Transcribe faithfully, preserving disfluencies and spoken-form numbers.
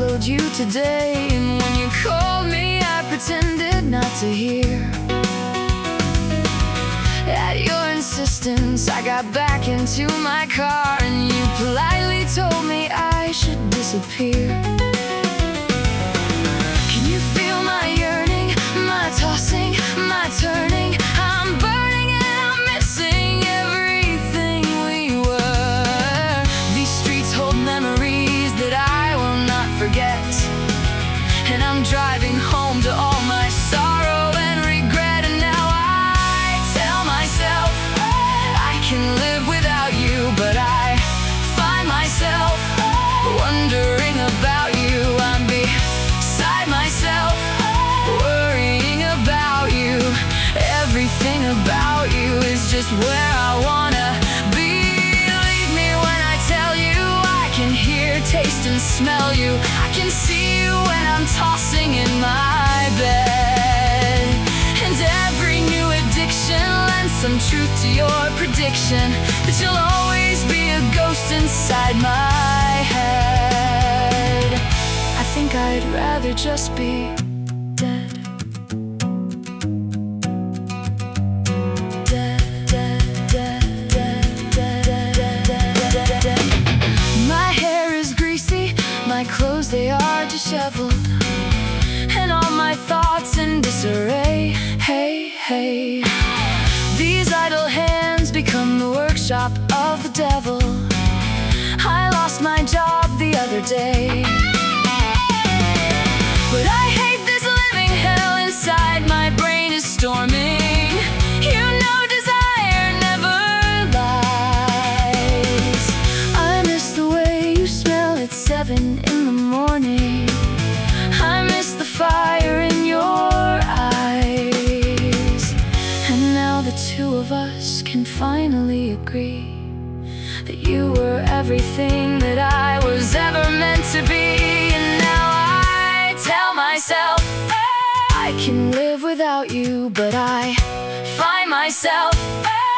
followed you today, and when you called me I pretended not to hear. At your insistence I got back into my car, and you politely told me I should disappear. Can you feel my yearning, my tossing, my turning? I'm burning and I'm missing everything we were. These streets hold memories that I will not forget, and I'm driving home to all my sorrow and regret. And now I tell myself I can live without you, but I find myself wondering about you. I'm beside myself, worrying about you. Everything about you is just where I wanna be. Believe me when I tell you I can hear, taste, and smell you. I can see you when I'm tossing in my bed. And every new addiction lends some truth to your prediction that you'll always be a ghost inside my head. I think I'd rather just be dead. Dead, dead, dead, dead, dead, dead, dead, dead. My hair is greasy, my clothes they are disheveled, and all my thoughts in disarray. Hey, hey. These idle hands become the workshop of the devil. I lost my job the other day, but I hate this living hell inside. My brain is storming. You know desire never lies. I miss the way you smell at seven in the morning. I miss the fire in your eyes. And now the two of us can finally agree that you were everything that I was ever meant to be. And now I tell myself I can live without you, but I find myself